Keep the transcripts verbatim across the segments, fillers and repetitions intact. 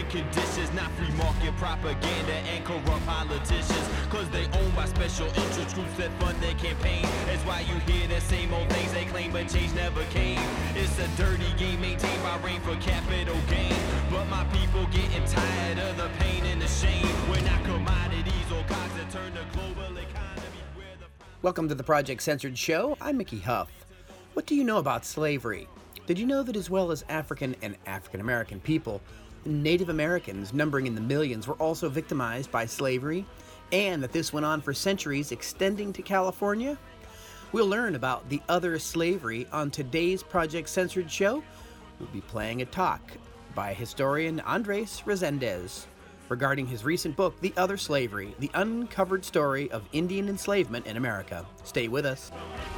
market conditions, not free market propaganda and corrupt politicians. Cause they owned by special interest groups that fund their campaign. That's why you hear the same old things they claim, but change never came. It's a dirty game maintained by rain for capital gain. But my people getting tired of the pain and the shame. We're not commodities or cogs that turn the global economy. Where the... Welcome to the Project Censored Show. I'm Mickey Huff. What do you know about slavery? Did you know that as well as African and African American people, Native Americans numbering in the millions were also victimized by slavery, and that this went on for centuries, extending to California? We'll learn about the other slavery on today's Project Censored Show. We'll be playing a talk by historian Andres Resendez regarding his recent book, The Other Slavery, The Uncovered Story of Indian Enslavement in America. Stay with us.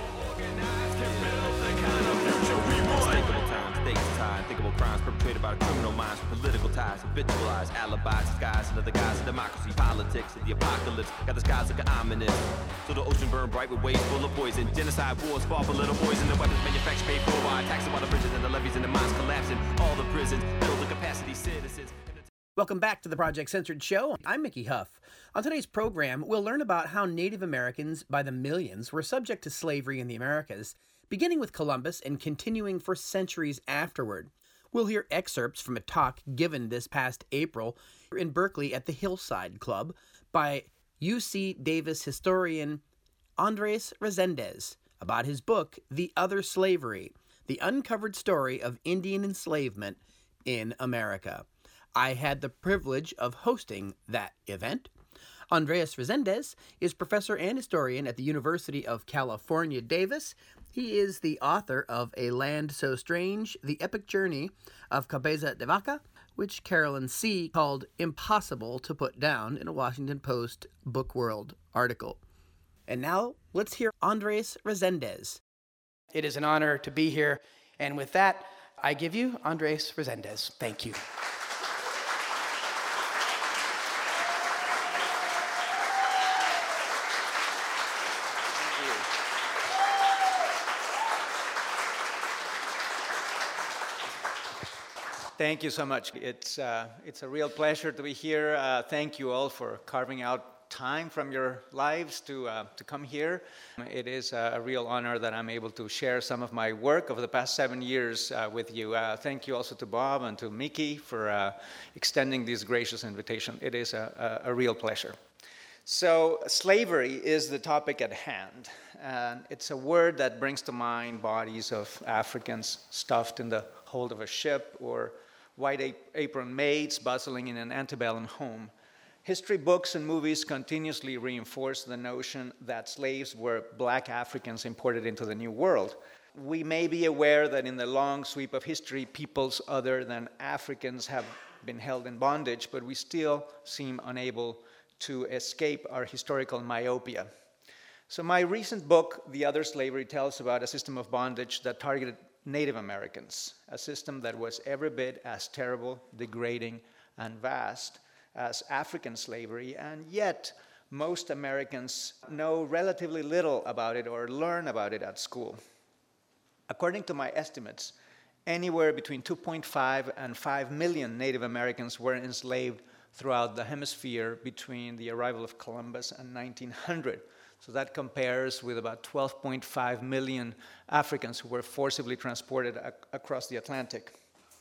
Unthinkable crimes perpetrated by criminal minds, political ties, habitualized alibis, disguised under the guise of democracy, politics, and the apocalypse. Got the skies looking ominous. So the ocean burned bright with waves full of poison. Genocide wars fought for little boys, and the weapons manufactured paid for by taxing all the bridges and the levees and the mines collapsing. All the prisons filled the capacity citizens. Welcome back to the Project Censored Show. I'm Mickey Huff. On today's program, we'll learn about how Native Americans by the millions were subject to slavery in the Americas, beginning with Columbus and continuing for centuries afterward. We'll hear excerpts from a talk given this past April in Berkeley at the Hillside Club by U C Davis historian Andres Resendez about his book, The Other Slavery, The Uncovered Story of Indian Enslavement in America. I had the privilege of hosting that event. Andres Resendez is professor and historian at the University of California, Davis. He is the author of A Land So Strange, The Epic Journey of Cabeza de Vaca, which Carolyn C. called impossible to put down in a Washington Post Book World article. And now, let's hear Andres Resendez. It is an honor to be here, and with that, I give you Andres Resendez. Thank you. Thank you so much. It's uh, it's a real pleasure to be here. Uh, thank you all for carving out time from your lives to uh, to come here. It is a real honor that I'm able to share some of my work over the past seven years uh, with you. Uh, thank you also to Bob and to Mickey for uh, extending this gracious invitation. It is a, a, a real pleasure. So slavery is the topic at hand, and it's a word that brings to mind bodies of Africans stuffed in the hold of a ship, or white apron maids bustling in an antebellum home. History books and movies continuously reinforce the notion that slaves were black Africans imported into the New World. We may be aware that in the long sweep of history, peoples other than Africans have been held in bondage, but we still seem unable to escape our historical myopia. So my recent book, The Other Slavery, tells about a system of bondage that targeted Native Americans, a system that was every bit as terrible, degrading, and vast as African slavery, and yet most Americans know relatively little about it or learn about it at school. According to my estimates, anywhere between two point five and five million Native Americans were enslaved throughout the hemisphere between the arrival of Columbus and nineteen hundred. So that compares with about twelve point five million Africans who were forcibly transported ac- across the Atlantic.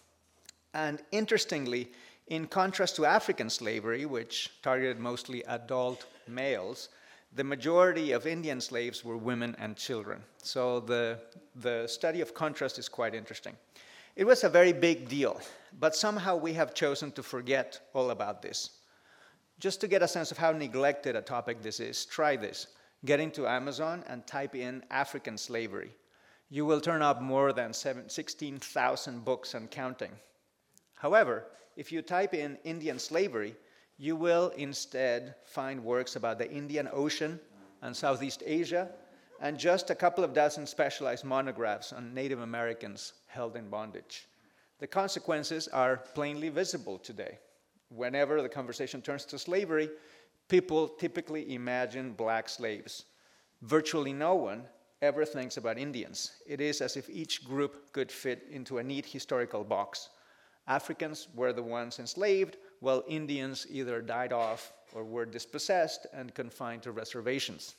And interestingly, in contrast to African slavery, which targeted mostly adult males, the majority of Indian slaves were women and children. So the, the study of contrast is quite interesting. It was a very big deal, but somehow we have chosen to forget all about this. Just to get a sense of how neglected a topic this is, try this. Get into Amazon and type in African slavery. You will turn up more than sixteen thousand books and counting. However, if you type in Indian slavery, you will instead find works about the Indian Ocean and Southeast Asia, and just a couple of dozen specialized monographs on Native Americans held in bondage. The consequences are plainly visible today. Whenever the conversation turns to slavery, people typically imagine black slaves. Virtually no one ever thinks about Indians. It is as if each group could fit into a neat historical box. Africans were the ones enslaved, while Indians either died off or were dispossessed and confined to reservations.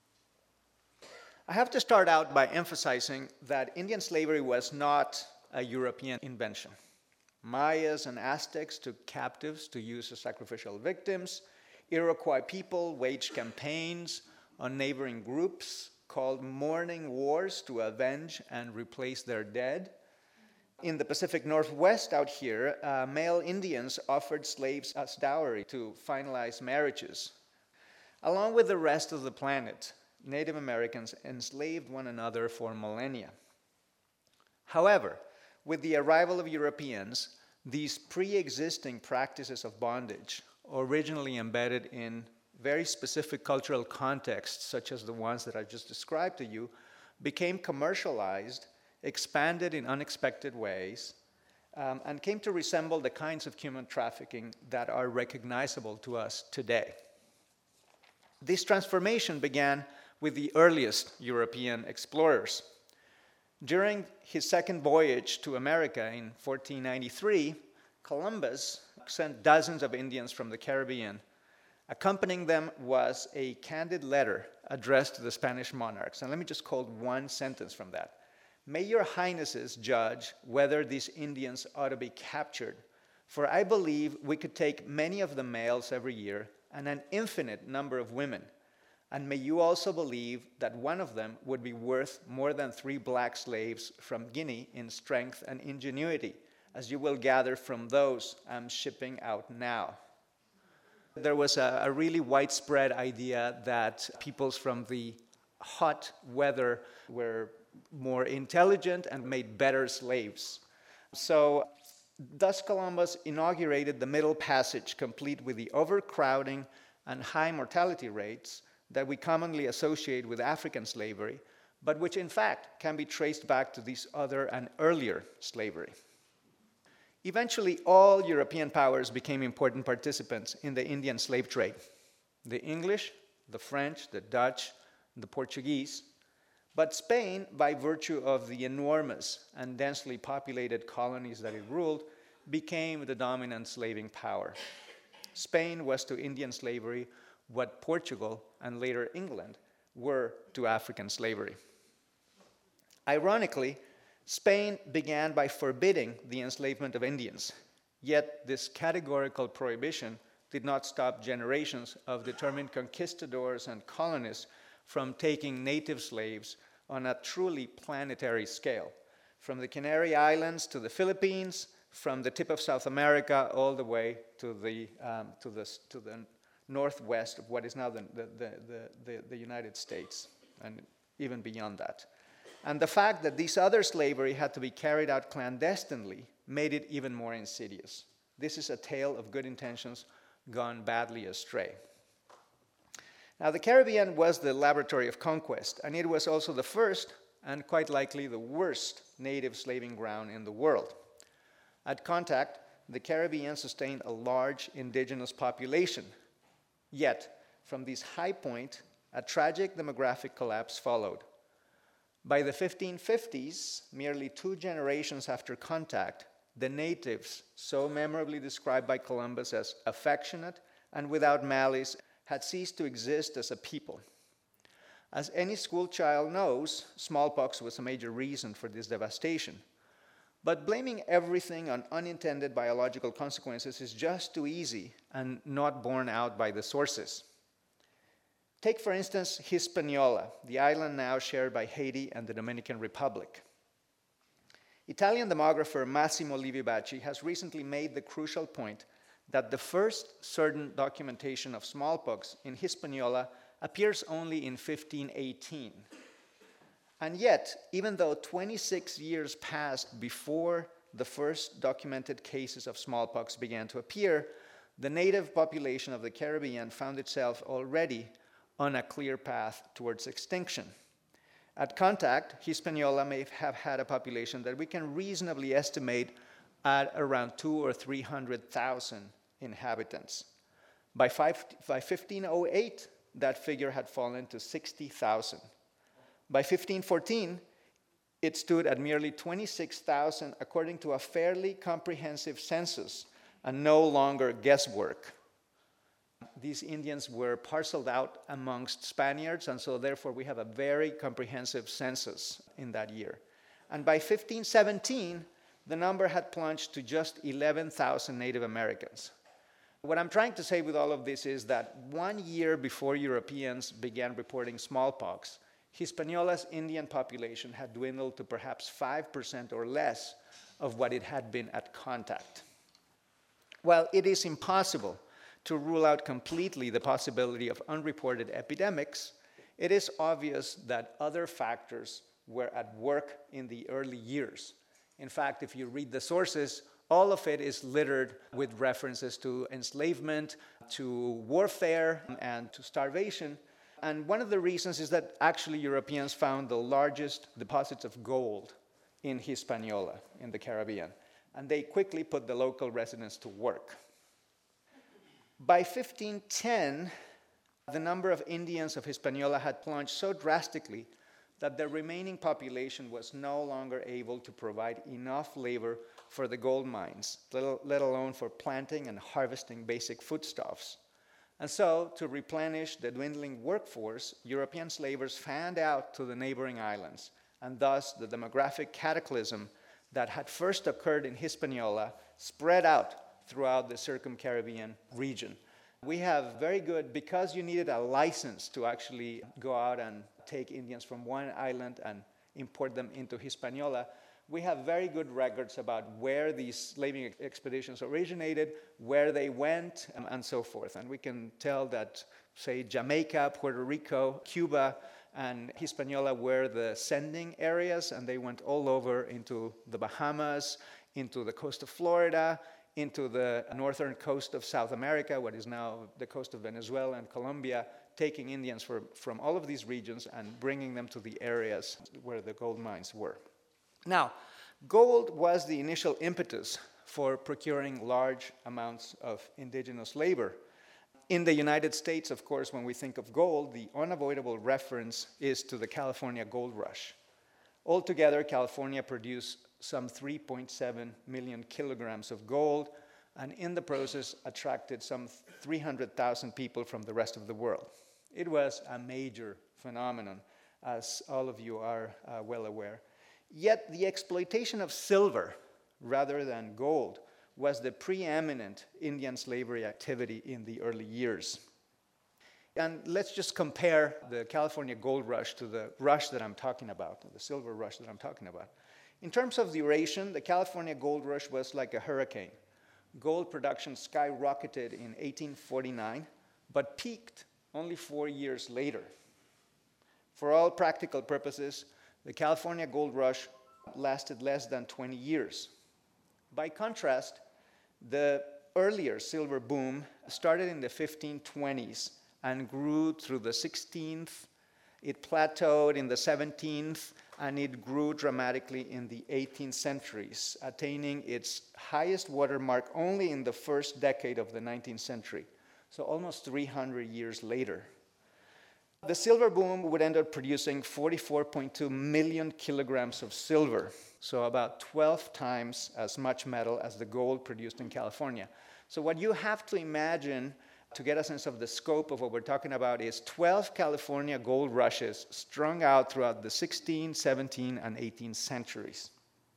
I have to start out by emphasizing that Indian slavery was not a European invention. Mayas and Aztecs took captives to use as sacrificial victims. Iroquois people waged campaigns on neighboring groups called mourning wars to avenge and replace their dead. In the Pacific Northwest out here, uh, male Indians offered slaves as dowry to finalize marriages. Along with the rest of the planet, Native Americans enslaved one another for millennia. However, with the arrival of Europeans, these pre-existing practices of bondage, originally embedded in very specific cultural contexts, such as the ones that I just described to you, became commercialized, expanded in unexpected ways, um, and came to resemble the kinds of human trafficking that are recognizable to us today. This transformation began with the earliest European explorers. During his second voyage to America in fourteen ninety-three, Columbus sent dozens of Indians from the Caribbean. Accompanying them was a candid letter addressed to the Spanish monarchs. And let me just quote one sentence from that. "May your highnesses judge whether these Indians ought to be captured, for I believe we could take many of the males every year and an infinite number of women. And may you also believe that one of them would be worth more than three black slaves from Guinea in strength and ingenuity, as you will gather from those I'm shipping out now." There was a, a really widespread idea that peoples from the hot weather were more intelligent and made better slaves. So, thus Columbus inaugurated the Middle Passage, complete with the overcrowding and high mortality rates that we commonly associate with African slavery, but which in fact can be traced back to this other and earlier slavery. Eventually, all European powers became important participants in the Indian slave trade. The English, the French, the Dutch, the Portuguese, but Spain, by virtue of the enormous and densely populated colonies that it ruled, became the dominant slaving power. Spain was to Indian slavery what Portugal and later England were to African slavery. Ironically, Spain began by forbidding the enslavement of Indians, yet this categorical prohibition did not stop generations of determined conquistadors and colonists from taking native slaves on a truly planetary scale, from the Canary Islands to the Philippines, from the tip of South America all the way to the, um, to the, to the northwest of what is now the, the, the, the, the United States, and even beyond that. And the fact that this other slavery had to be carried out clandestinely made it even more insidious. This is a tale of good intentions gone badly astray. Now, the Caribbean was the laboratory of conquest, and it was also the first, and quite likely the worst, native slaving ground in the world. At contact, the Caribbean sustained a large indigenous population. Yet, from this high point, a tragic demographic collapse followed. By the fifteen fifties, merely two generations after contact, the natives, so memorably described by Columbus as affectionate and without malice, had ceased to exist as a people. As any school child knows, smallpox was a major reason for this devastation. But blaming everything on unintended biological consequences is just too easy and not borne out by the sources. Take, for instance, Hispaniola, the island now shared by Haiti and the Dominican Republic. Italian demographer Massimo Livi Bacci has recently made the crucial point that the first certain documentation of smallpox in Hispaniola appears only in fifteen eighteen. And yet, even though twenty-six years passed before the first documented cases of smallpox began to appear, the native population of the Caribbean found itself already on a clear path towards extinction. At contact, Hispaniola may have had a population that we can reasonably estimate at around two or three hundred thousand inhabitants. By, five, by fifteen oh eight, that figure had fallen to sixty thousand. By fifteen fourteen, it stood at merely twenty-six thousand, according to a fairly comprehensive census, and no longer guesswork. These Indians were parceled out amongst Spaniards, and so therefore we have a very comprehensive census in that year. And by fifteen seventeen, the number had plunged to just eleven thousand Native Americans. What I'm trying to say with all of this is that one year before Europeans began reporting smallpox, Hispaniola's Indian population had dwindled to perhaps five percent or less of what it had been at contact. While it is impossible to rule out completely the possibility of unreported epidemics, it is obvious that other factors were at work in the early years. In fact, if you read the sources, all of it is littered with references to enslavement, to warfare, and to starvation. And one of the reasons is that actually Europeans found the largest deposits of gold in Hispaniola, in the Caribbean, and they quickly put the local residents to work. By fifteen ten, the number of Indians of Hispaniola had plunged so drastically that the remaining population was no longer able to provide enough labor for the gold mines, let alone for planting and harvesting basic foodstuffs. And so, to replenish the dwindling workforce, European slavers fanned out to the neighboring islands, and thus the demographic cataclysm that had first occurred in Hispaniola spread out throughout the Circum-Caribbean region. We have very good, because you needed a license to actually go out and take Indians from one island and import them into Hispaniola, we have very good records about where these slaving expeditions originated, where they went, and, and so forth. And we can tell that, say, Jamaica, Puerto Rico, Cuba, and Hispaniola were the sending areas, and they went all over into the Bahamas, into the coast of Florida, into the northern coast of South America, what is now the coast of Venezuela and Colombia, taking Indians for, from all of these regions and bringing them to the areas where the gold mines were. Now, gold was the initial impetus for procuring large amounts of indigenous labor. In the United States, of course, when we think of gold, the unavoidable reference is to the California Gold Rush. Altogether, California produced some three point seven million kilograms of gold, and in the process attracted some three hundred thousand people from the rest of the world. It was a major phenomenon, as all of you are uh, well aware. Yet the exploitation of silver rather than gold was the preeminent Indian slavery activity in the early years. And let's just compare the California Gold Rush to the rush that I'm talking about, the silver rush that I'm talking about. In terms of duration, the California Gold Rush was like a hurricane. Gold production skyrocketed in eighteen forty-nine, but peaked only four years later. For all practical purposes, the California Gold Rush lasted less than twenty years. By contrast, the earlier silver boom started in the fifteen twenties and grew through the sixteenth. It plateaued in the seventeenth, and it grew dramatically in the eighteenth centuries, attaining its highest watermark only in the first decade of the nineteenth century, so almost three hundred years later. The silver boom would end up producing forty-four point two million kilograms of silver, so about twelve times as much metal as the gold produced in California. So what you have to imagine to get a sense of the scope of what we're talking about is twelve California gold rushes strung out throughout the sixteenth, seventeenth, and eighteenth centuries.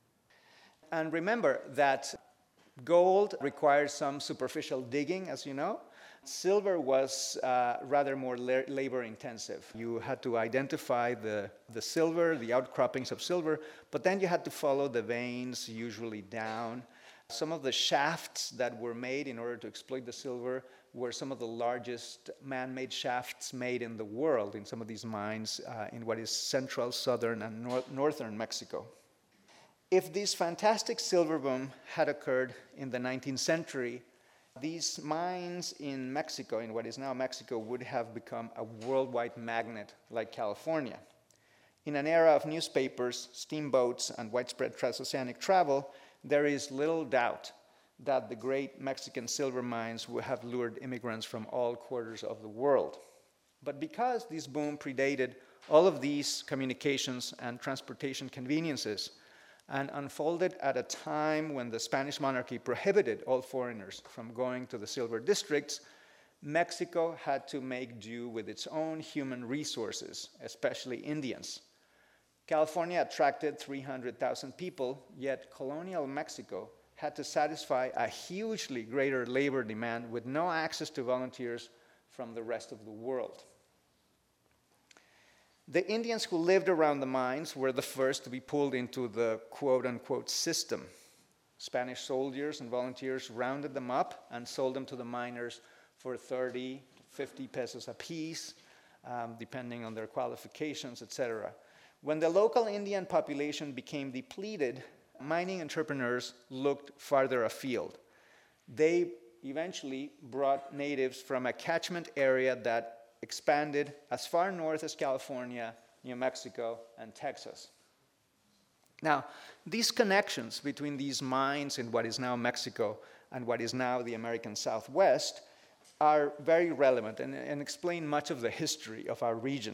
And remember that gold requires some superficial digging, as you know. Silver was uh, rather more la- labor-intensive. You had to identify the, the silver, the outcroppings of silver, but then you had to follow the veins, usually down. Some of the shafts that were made in order to exploit the silver were some of the largest man-made shafts made in the world in some of these mines uh, in what is central, southern, and nor- northern Mexico. If this fantastic silver boom had occurred in the nineteenth century, these mines in Mexico, in what is now Mexico, would have become a worldwide magnet like California. In an era of newspapers, steamboats, and widespread transoceanic travel, there is little doubt that the great Mexican silver mines would have lured immigrants from all quarters of the world. But because this boom predated all of these communications and transportation conveniences, and unfolded at a time when the Spanish monarchy prohibited all foreigners from going to the silver districts, Mexico had to make do with its own human resources, especially Indians. California attracted three hundred thousand people, yet colonial Mexico had to satisfy a hugely greater labor demand with no access to volunteers from the rest of the world. The Indians who lived around the mines were the first to be pulled into the quote-unquote system. Spanish soldiers and volunteers rounded them up and sold them to the miners for thirty to fifty pesos apiece, um, depending on their qualifications, et cetera. When the local Indian population became depleted, mining entrepreneurs looked farther afield. They eventually brought natives from a catchment area that expanded as far north as California, New Mexico, and Texas. Now, these connections between these mines in what is now Mexico and what is now the American Southwest are very relevant and, and explain much of the history of our region.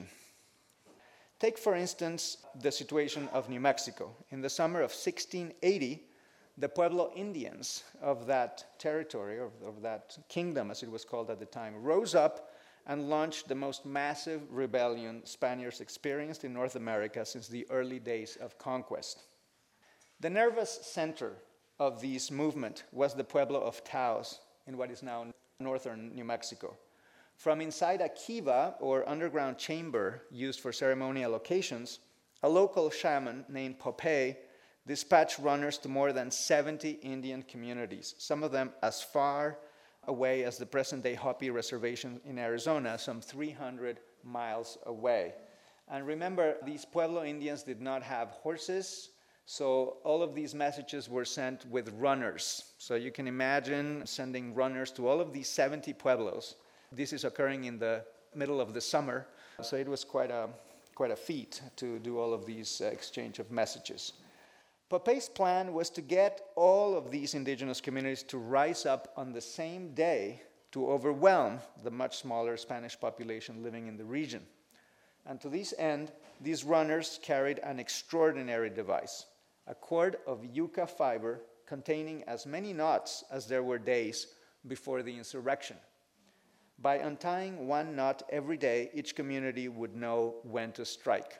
Take, for instance, the situation of New Mexico. In the summer of sixteen eighty, the Pueblo Indians of that territory, or of that kingdom as it was called at the time, rose up and launched the most massive rebellion Spaniards experienced in North America since the early days of conquest. The nervous center of this movement was the Pueblo of Taos in what is now northern New Mexico. From inside a kiva, or underground chamber used for ceremonial occasions, a local shaman named Popeye dispatched runners to more than seventy Indian communities, some of them as far away as the present-day Hopi Reservation in Arizona, some three hundred miles away. And remember, these Pueblo Indians did not have horses, so all of these messages were sent with runners. So you can imagine sending runners to all of these seventy pueblos. This is occurring in the middle of the summer, so it was quite a, quite a feat to do all of these uh, exchange of messages. Popeye's plan was to get all of these indigenous communities to rise up on the same day to overwhelm the much smaller Spanish population living in the region. And to this end, these runners carried an extraordinary device, a cord of yucca fiber containing as many knots as there were days before the insurrection. By untying one knot every day, each community would know when to strike.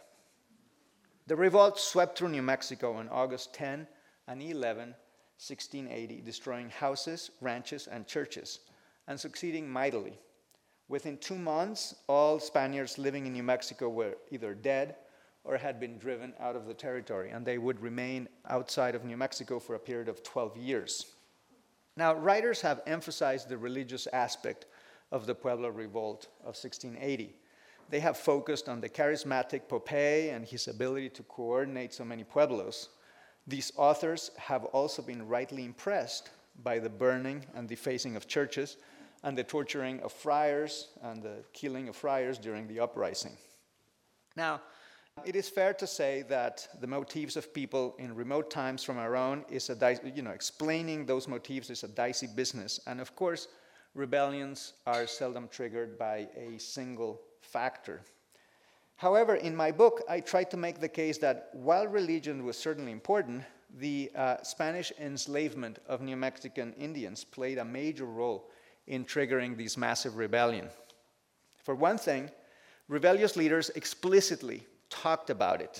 The revolt swept through New Mexico on August tenth and eleventh, sixteen eighty, destroying houses, ranches, and churches, and succeeding mightily. Within two months, all Spaniards living in New Mexico were either dead or had been driven out of the territory, and they would remain outside of New Mexico for a period of twelve years. Now, writers have emphasized the religious aspect of the Pueblo Revolt of sixteen eighty. They have focused on the charismatic Popeye and his ability to coordinate so many pueblos. These authors have also been rightly impressed by the burning and defacing of churches and the torturing of friars and the killing of friars during the uprising. Now, it is fair to say that the motifs of people in remote times from our own is a, di- you know, explaining those motifs is a dicey business. And of course, rebellions are seldom triggered by a single factor. However, in my book, I tried to make the case that while religion was certainly important, the uh, Spanish enslavement of New Mexican Indians played a major role in triggering this massive rebellion. For one thing, rebellious leaders explicitly talked about it.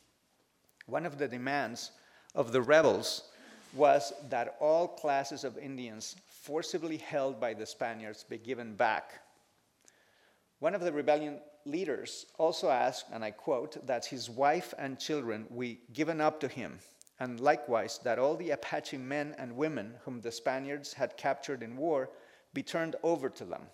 One of the demands of the rebels was that all classes of Indians forcibly held by the Spaniards be given back. One of the rebellion leaders also asked, and I quote, that his wife and children be given up to him, and likewise that all the Apache men and women whom the Spaniards had captured in war be turned over to them.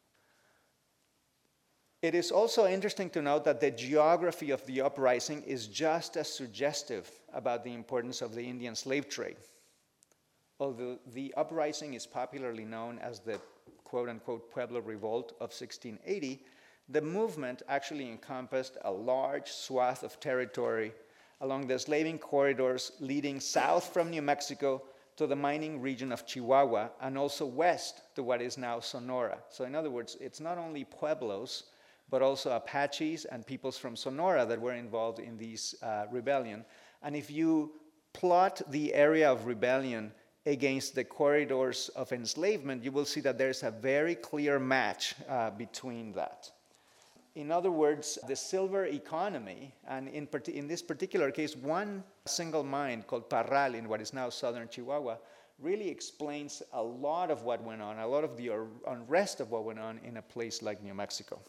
It is also interesting to note that the geography of the uprising is just as suggestive about the importance of the Indian slave trade. Although the uprising is popularly known as the quote-unquote Pueblo Revolt of sixteen eighty, the movement actually encompassed a large swath of territory along the slaving corridors leading south from New Mexico to the mining region of Chihuahua and also west to what is now Sonora. So in other words, it's not only pueblos, but also Apaches and peoples from Sonora that were involved in these uh, rebellion. And if you plot the area of rebellion against the corridors of enslavement, you will see that there's a very clear match uh, between that. In other words, the silver economy, and in, part- in this particular case, one single mine called Parral in what is now southern Chihuahua, really explains a lot of what went on, a lot of the unrest of what went on in a place like New Mexico.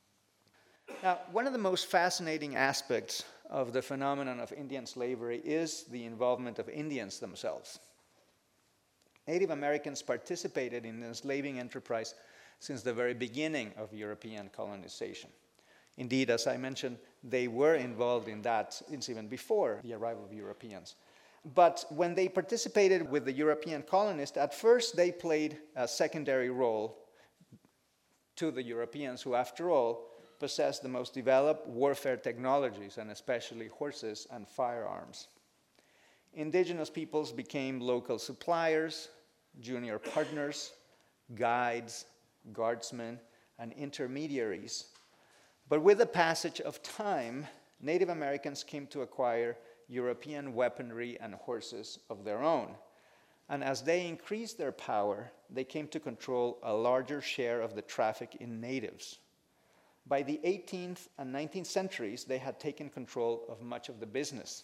Now, one of the most fascinating aspects of the phenomenon of Indian slavery is the involvement of Indians themselves. Native Americans participated in the enslaving enterprise since the very beginning of European colonization. Indeed, as I mentioned, they were involved in that since even before the arrival of Europeans. But when they participated with the European colonists, at first they played a secondary role to the Europeans, who, after all, possessed the most developed warfare technologies, and especially horses and firearms. Indigenous peoples became local suppliers, junior partners, guides, guardsmen, and intermediaries. But with the passage of time, Native Americans came to acquire European weaponry and horses of their own. And as they increased their power, they came to control a larger share of the traffic in natives. By the eighteenth and nineteenth centuries, they had taken control of much of the business.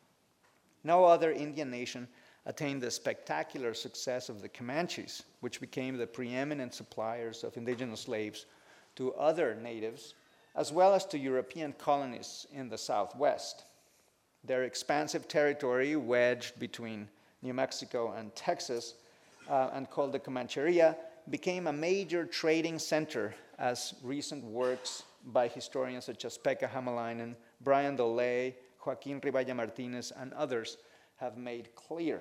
No other Indian nation attained the spectacular success of the Comanches, which became the preeminent suppliers of indigenous slaves to other natives, as well as to European colonists in the Southwest. Their expansive territory, wedged between New Mexico and Texas, uh, and called the Comancheria, became a major trading center, as recent works by historians such as Pekka Hamalainen, Brian Dolay, Joaquin Ribaya Martinez, and others have made clear.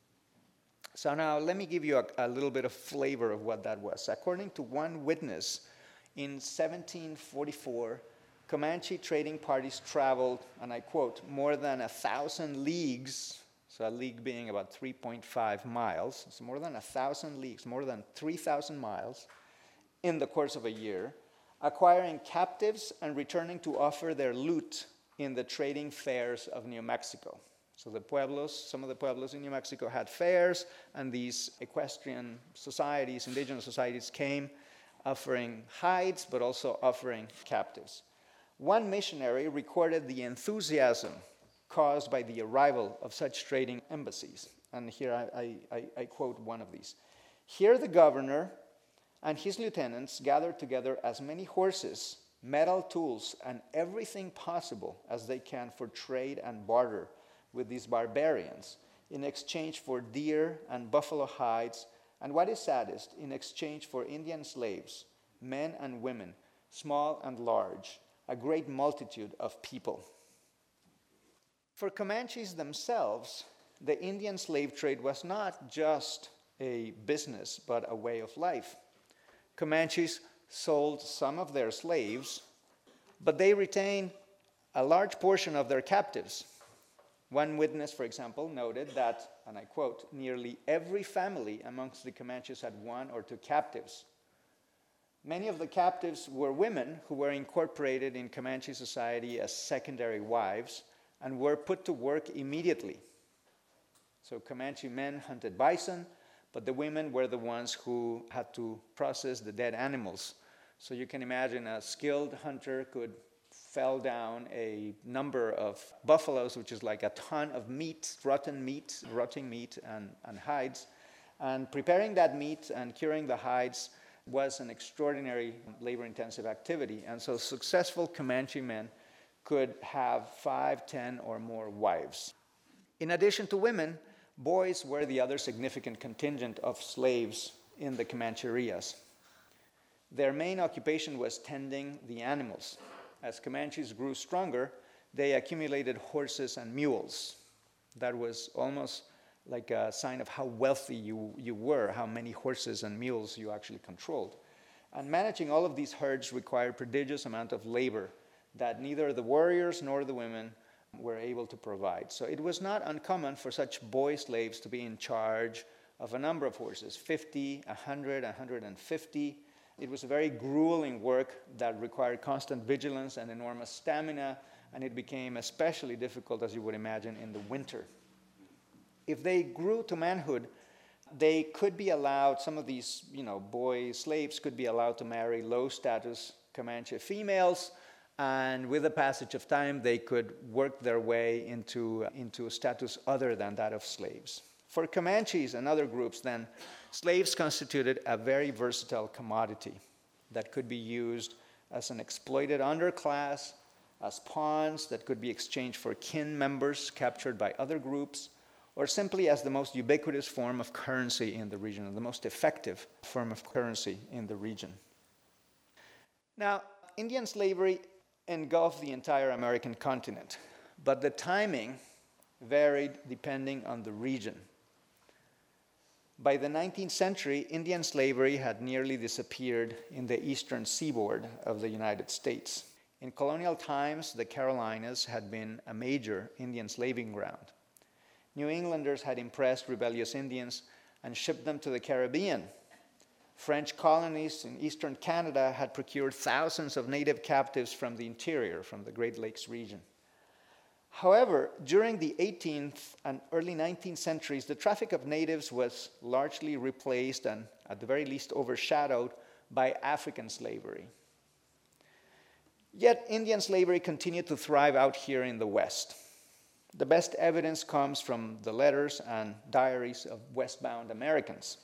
So now let me give you a, a little bit of flavor of what that was. According to one witness, in seventeen forty-four, Comanche trading parties traveled, and I quote, more than a thousand leagues, so a league being about three point five miles, so more than a thousand leagues, more than three thousand miles in the course of a year, acquiring captives and returning to offer their loot in the trading fairs of New Mexico. So the pueblos, some of the pueblos in New Mexico had fairs, and these equestrian societies, indigenous societies, came offering hides, but also offering captives. One missionary recorded the enthusiasm caused by the arrival of such trading embassies. And here I, I, I quote one of these. Here the governor and his lieutenants gathered together as many horses, metal tools, and everything possible as they can for trade and barter with these barbarians, in exchange for deer and buffalo hides, and what is saddest, in exchange for Indian slaves, men and women, small and large, a great multitude of people. For Comanches themselves, the Indian slave trade was not just a business, but a way of life. Comanches sold some of their slaves, but they retained a large portion of their captives. One witness, for example, noted that, and I quote, nearly every family amongst the Comanches had one or two captives. Many of the captives were women who were incorporated in Comanche society as secondary wives and were put to work immediately. So Comanche men hunted bison, but the women were the ones who had to process the dead animals. So you can imagine a skilled hunter could fell down a number of buffaloes, which is like a ton of meat, rotten meat, rotting meat and, and hides. And preparing that meat and curing the hides was an extraordinary labor-intensive activity. And so successful Comanche men could have five, ten, or more wives. In addition to women, boys were the other significant contingent of slaves in the Comancherias. Their main occupation was tending the animals. As Comanches grew stronger, they accumulated horses and mules. That was almost like a sign of how wealthy you, you were, how many horses and mules you actually controlled. And managing all of these herds required prodigious amount of labor that neither the warriors nor the women were able to provide. So it was not uncommon for such boy slaves to be in charge of a number of horses, fifty, one hundred, one hundred fifty, It was a very grueling work that required constant vigilance and enormous stamina, and it became especially difficult, as you would imagine, in the winter. If they grew to manhood, they could be allowed, some of these, you know, boy slaves could be allowed to marry low-status Comanche females, and with the passage of time, they could work their way into, into a status other than that of slaves. For Comanches and other groups, then, slaves constituted a very versatile commodity that could be used as an exploited underclass, as pawns that could be exchanged for kin members captured by other groups, or simply as the most ubiquitous form of currency in the region, or the most effective form of currency in the region. Now, Indian slavery engulfed the entire American continent, but the timing varied depending on the region. By the nineteenth century, Indian slavery had nearly disappeared in the eastern seaboard of the United States. In colonial times, the Carolinas had been a major Indian slaving ground. New Englanders had impressed rebellious Indians and shipped them to the Caribbean. French colonies in eastern Canada had procured thousands of native captives from the interior, from the Great Lakes region. However, during the eighteenth and early nineteenth centuries, the traffic of natives was largely replaced and, at the very least, overshadowed by African slavery. Yet, Indian slavery continued to thrive out here in the West. The best evidence comes from the letters and diaries of westbound Americans.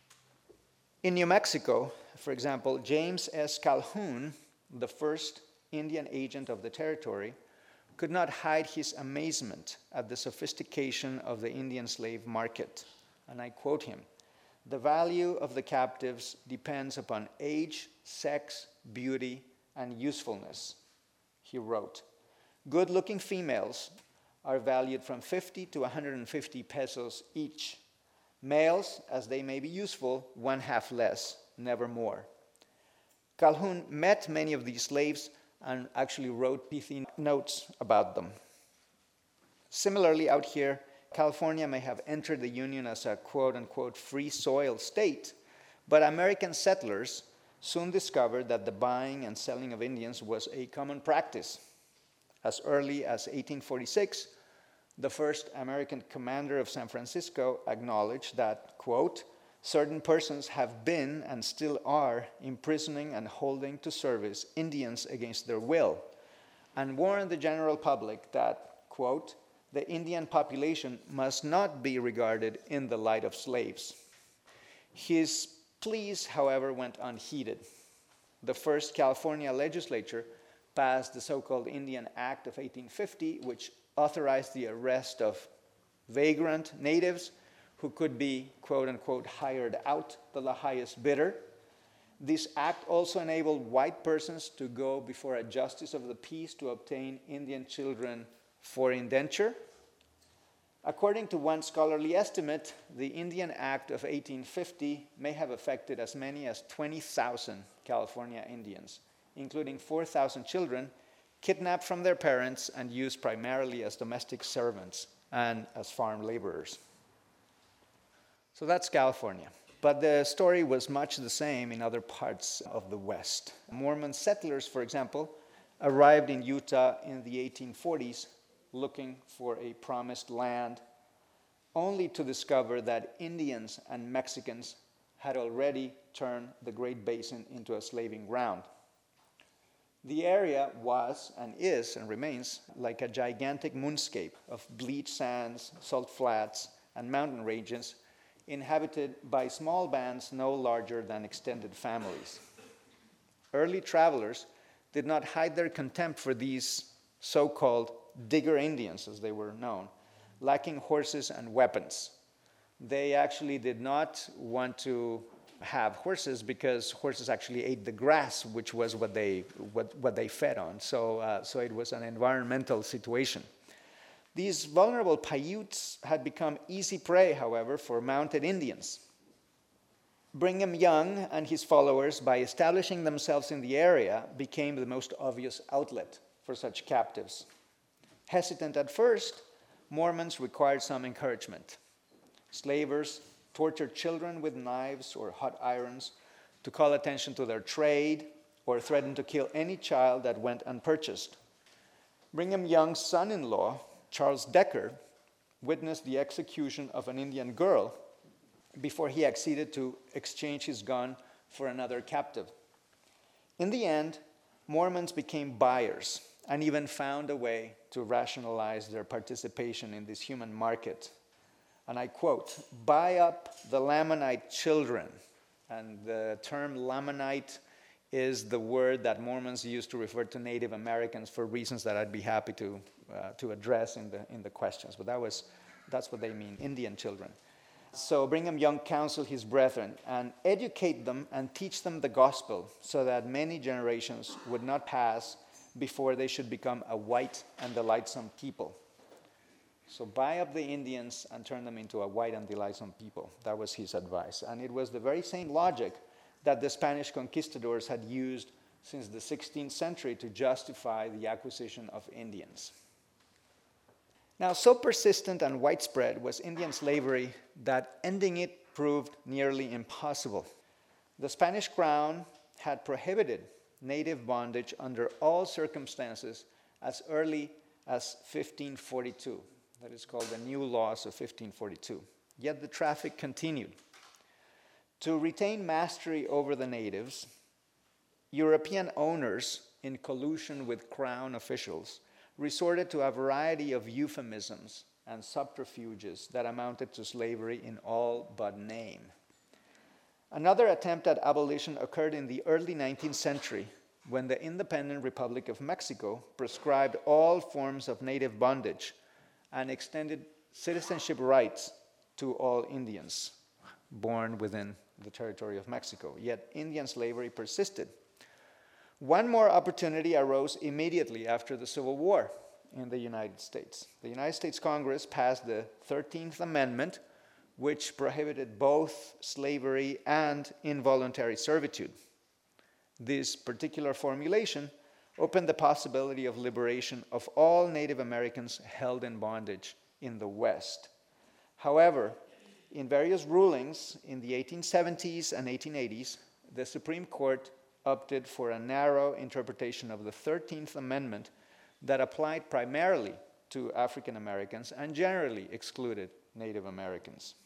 In New Mexico, for example, James S. Calhoun, the first Indian agent of the territory, could not hide his amazement at the sophistication of the Indian slave market. And I quote him, "The value of the captives depends upon age, sex, beauty, and usefulness," he wrote. "Good-looking females are valued from fifty to one hundred fifty pesos each. Males, as they may be useful, one half less, never more." Calhoun met many of these slaves and actually wrote pithy notes about them. Similarly, out here, California may have entered the Union as a quote-unquote free soil state, but American settlers soon discovered that the buying and selling of Indians was a common practice. As early as eighteen forty-six, the first American commander of San Francisco acknowledged that, quote, "certain persons have been and still are imprisoning and holding to service Indians against their will," and warned the general public that, quote, "the Indian population must not be regarded in the light of slaves." His pleas, however, went unheeded. The first California legislature passed the so-called Indian Act of eighteen fifty, which authorized the arrest of vagrant natives who could be, quote-unquote, hired out to the highest bidder. This act also enabled white persons to go before a justice of the peace to obtain Indian children for indenture. According to one scholarly estimate, the Indian Act of eighteen fifty may have affected as many as twenty thousand California Indians, including four thousand children kidnapped from their parents and used primarily as domestic servants and as farm laborers. So that's California. But the story was much the same in other parts of the West. Mormon settlers, for example, arrived in Utah in the eighteen forties looking for a promised land, only to discover that Indians and Mexicans had already turned the Great Basin into a slaving ground. The area was and is and remains like a gigantic moonscape of bleached sands, salt flats, and mountain ranges inhabited by small bands no larger than extended families. Early travelers did not hide their contempt for these so-called Digger Indians, as they were known, lacking horses and weapons. They actually did not want to have horses because horses actually ate the grass, which was what they, what, what they fed on. So, uh, so it was an environmental situation. These vulnerable Paiutes had become easy prey, however, for mounted Indians. Brigham Young and his followers, by establishing themselves in the area, became the most obvious outlet for such captives. Hesitant at first, Mormons required some encouragement. Slavers tortured children with knives or hot irons to call attention to their trade, or threaten to kill any child that went unpurchased. Brigham Young's son-in-law, Charles Decker, witnessed the execution of an Indian girl before he acceded to exchange his gun for another captive. In the end, Mormons became buyers and even found a way to rationalize their participation in this human market. And I quote, "Buy up the Lamanite children." And the term Lamanite is the word that Mormons use to refer to Native Americans for reasons that I'd be happy to, uh, to address in the, in the questions. But that was, that's what they mean, Indian children. So Brigham Young counseled his brethren and educate them and teach them the gospel so that many generations would not pass before they should become a white and delightsome people. So buy up the Indians and turn them into a white and delightsome people. That was his advice. And it was the very same logic that the Spanish conquistadors had used since the sixteenth century to justify the acquisition of Indians. Now, so persistent and widespread was Indian slavery that ending it proved nearly impossible. The Spanish crown had prohibited native bondage under all circumstances as early as fifteen forty-two. That is called the New Laws of fifteen forty-two. Yet the traffic continued. To retain mastery over the natives, European owners, in collusion with crown officials, resorted to a variety of euphemisms and subterfuges that amounted to slavery in all but name. Another attempt at abolition occurred in the early nineteenth century when the independent Republic of Mexico prescribed all forms of native bondage and extended citizenship rights to all Indians born within the territory of Mexico. Yet Indian slavery persisted. One more opportunity arose immediately after the Civil War in the United States. The United States Congress passed the thirteenth Amendment, which prohibited both slavery and involuntary servitude. This particular formulation opened the possibility of liberation of all Native Americans held in bondage in the West. However, in various rulings in the eighteen seventies and eighteen eighties, the Supreme Court opted for a narrow interpretation of the thirteenth Amendment that applied primarily to African Americans and generally excluded Native Americans.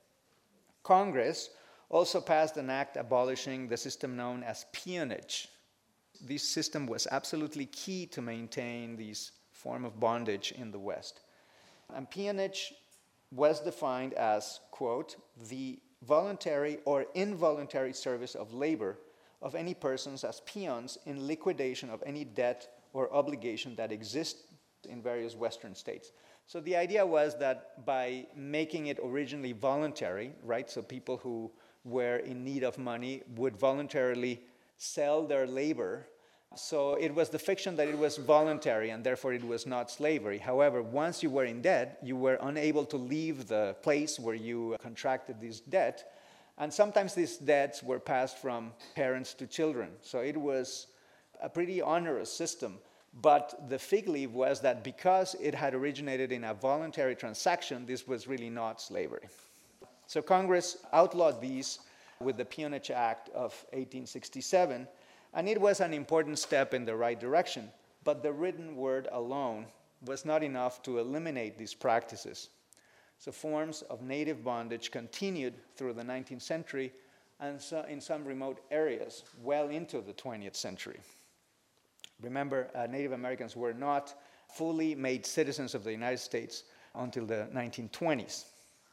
Congress also passed an act abolishing the system known as peonage. This system was absolutely key to maintain this form of bondage in the West. And peonage was defined as, quote, the voluntary or involuntary service of labor of any persons as peons in liquidation of any debt or obligation that exists in various Western states. So the idea was that by making it originally voluntary, right, so people who were in need of money would voluntarily sell their labor. So it was the fiction that it was voluntary and therefore it was not slavery. However, once you were in debt, you were unable to leave the place where you contracted this debt. And sometimes these debts were passed from parents to children. So it was a pretty onerous system. But the fig leaf was that because it had originated in a voluntary transaction, this was really not slavery. So Congress outlawed these with the Peonage Act of eighteen sixty-seven, and it was an important step in the right direction. But the written word alone was not enough to eliminate these practices. So forms of native bondage continued through the nineteenth century and so in some remote areas well into the twentieth century. Remember, uh, Native Americans were not fully made citizens of the United States until the nineteen twenties.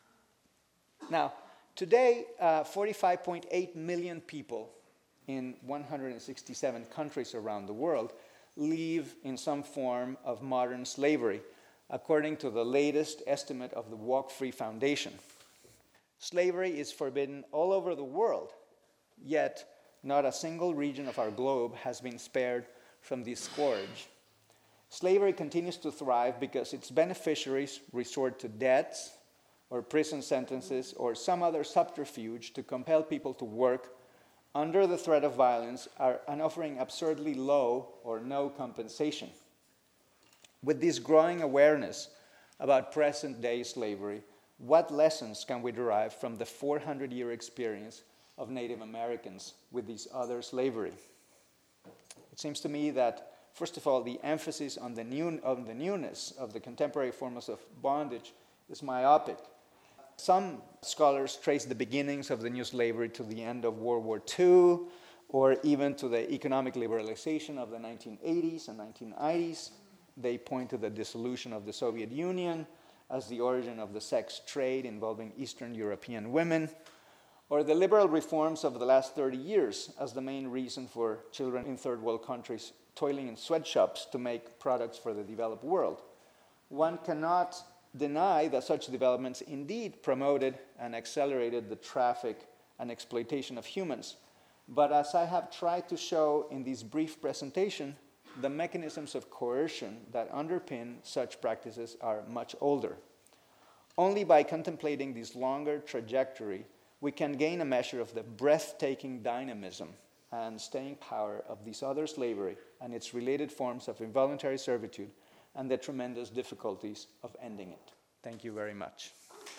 Now, today, uh, forty-five point eight million people in one hundred sixty-seven countries around the world live in some form of modern slavery, according to the latest estimate of the Walk Free Foundation. Slavery is forbidden all over the world, yet not a single region of our globe has been spared from this scourge. Slavery continues to thrive because its beneficiaries resort to debts or prison sentences or some other subterfuge to compel people to work under the threat of violence are, and offering absurdly low or no compensation. With this growing awareness about present-day slavery, what lessons can we derive from the four hundred year experience of Native Americans with these other slavery. It seems to me that, first of all, the emphasis on the, new, on the newness of the contemporary forms of bondage is myopic. Some scholars trace the beginnings of the new slavery to the end of World War Two, or even to the economic liberalization of the nineteen eighties and nineteen nineties. They point to the dissolution of the Soviet Union as the origin of the sex trade involving Eastern European women, or the liberal reforms of the last thirty years as the main reason for children in third world countries toiling in sweatshops to make products for the developed world. One cannot deny that such developments indeed promoted and accelerated the traffic and exploitation of humans. But as I have tried to show in this brief presentation, the mechanisms of coercion that underpin such practices are much older. Only by contemplating this longer trajectory, we can gain a measure of the breathtaking dynamism and staying power of this other slavery and its related forms of involuntary servitude and the tremendous difficulties of ending it. Thank you very much.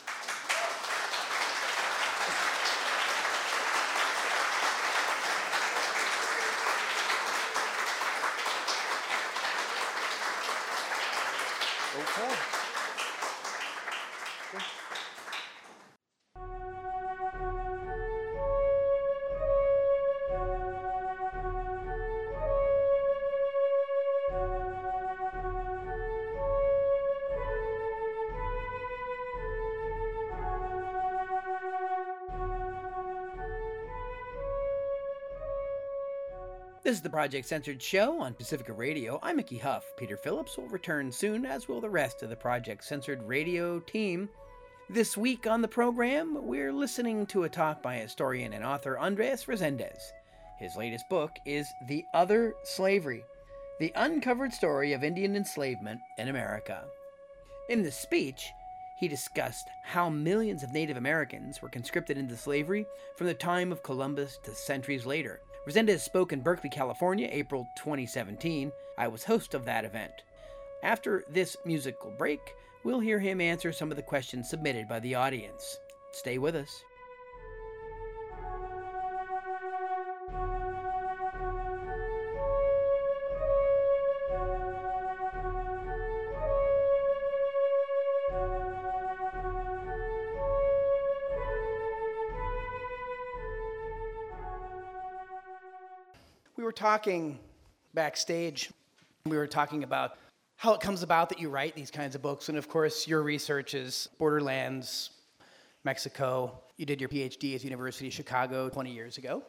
Okay. This is the Project Censored Show on Pacifica Radio. I'm Mickey Huff. Peter Phillips will return soon, as will the rest of the Project Censored Radio team. This week on the program, we're listening to a talk by historian and author Andres Resendez. His latest book is The Other Slavery, the uncovered story of Indian enslavement in America. In this speech, he discussed how millions of Native Americans were conscripted into slavery from the time of Columbus to centuries later. Resendez spoke in Berkeley, California, April twenty seventeen. I was host of that event. After this musical break, we'll hear him answer some of the questions submitted by the audience. Stay with us. We were talking backstage, we were talking about how it comes about that you write these kinds of books, and of course your research is borderlands, Mexico. You did your PhD at the University of Chicago twenty years ago,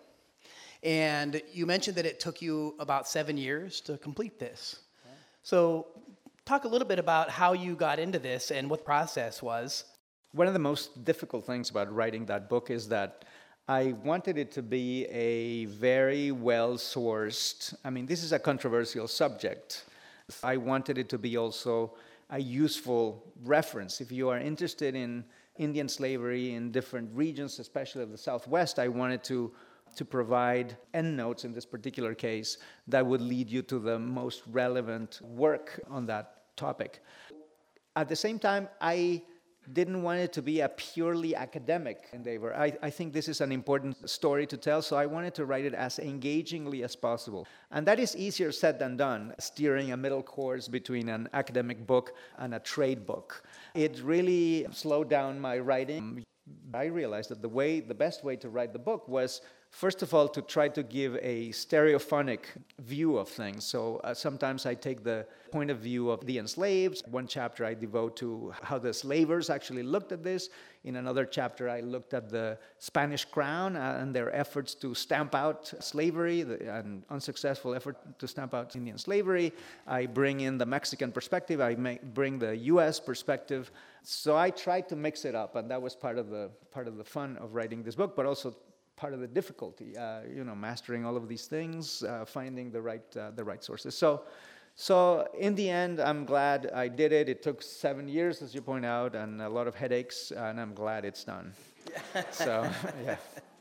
and you mentioned that it took you about seven years to complete this. Yeah. So talk a little bit about how you got into this and what the process was. One of the most difficult things about writing that book is that I wanted it to be a very well-sourced, I mean, this is a controversial subject. I wanted it to be also a useful reference. If you are interested in Indian slavery in different regions, especially of the Southwest, I wanted to, to provide endnotes in this particular case that would lead you to the most relevant work on that topic. At the same time, I didn't want it to be a purely academic endeavor. I, I think this is an important story to tell, so I wanted to write it as engagingly as possible. And that is easier said than done, steering a middle course between an academic book and a trade book. It really slowed down my writing. I realized that the way, the best way to write the book was, first of all, to try to give a stereophonic view of things. So uh, sometimes I take the point of view of the enslaved. One chapter I devote to how the slavers actually looked at this. In another chapter, I looked at the Spanish crown uh, and their efforts to stamp out slavery, the, an unsuccessful effort to stamp out Indian slavery. I bring in the Mexican perspective. I make, bring the U S perspective. So I tried to mix it up, and that was part of the part of the fun of writing this book, but also part of the difficulty, uh, you know, mastering all of these things, uh, finding the right uh, the right sources. So, so in the end, I'm glad I did it. It took seven years, as you point out, and a lot of headaches, and I'm glad it's done. So, yeah.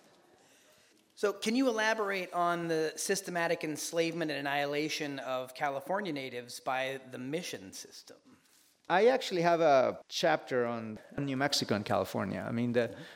So can you elaborate on the systematic enslavement and annihilation of California natives by the mission system? I actually have a chapter on New Mexico and California. I mean, the